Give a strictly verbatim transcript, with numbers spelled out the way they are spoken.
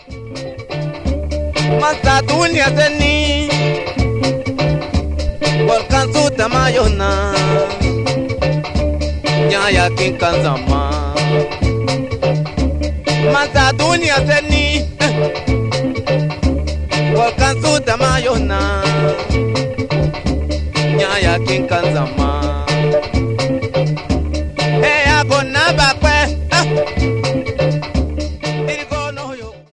Masa dunia seni Walkan su tamayona Nyaya kinkan zama Masa dunia seni Walkan su tamayona Nyaya kinkan zama